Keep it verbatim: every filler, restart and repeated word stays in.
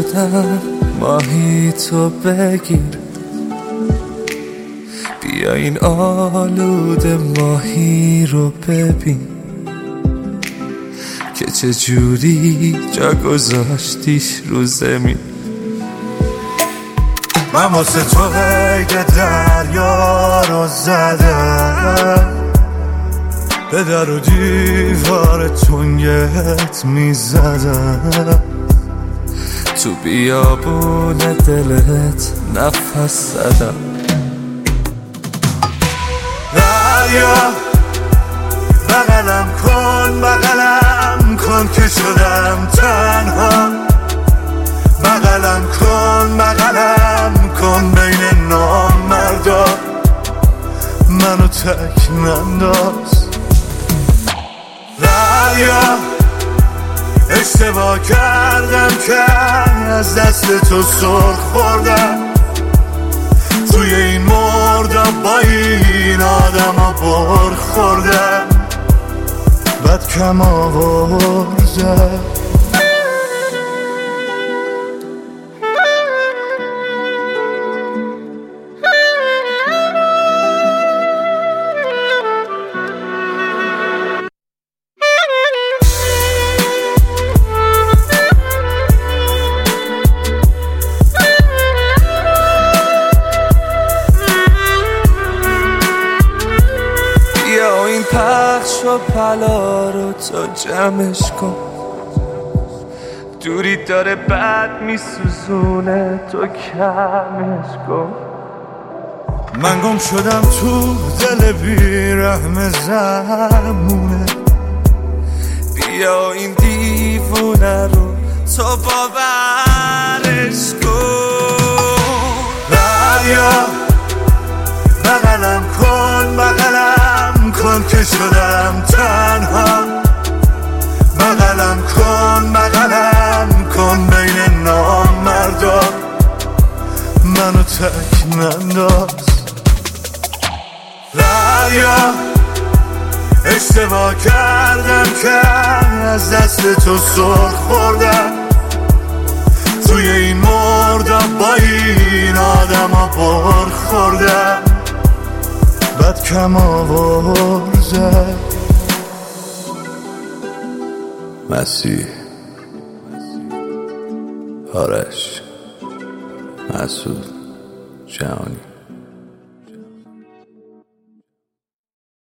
شدم ماهی تو بگیر، بیا این آلود ماهی رو ببین که چه جوری جا گذاشتیش رو زمین. من واسه تو قید دریا رو زدم، به در و دیوار تنگت میزدم، تو بیابون دلت نفس زدم. دریا بغلم کن بغلم کن که شدم تنها، بغلم کن بغلم کن بین نامردا، منو تک ننداز. دریا اشتباه کردم که از دست تو سر خوردم، توی این مردم با این آدم ها بر خوردم، بد کم آوردم. این پخش و پلا رو تو جمعش کن، دوری داره بد میسوزونه تو کمش کن. من گم شدم تو دل بیرحم زمونه، بیا این دیوونه رو تو باورش کن. دریا بغلم کن بغلم کن که شدم تنها، بغلم کن بغلم کن بین نامردا، منو تک ننداز. دریا اشتباه کردم که از دست تو سر خوردم، توی این مردم با این آدم ها بر خوردم، بد کم آورده. مسیح، آرش، مسعود، جهانی.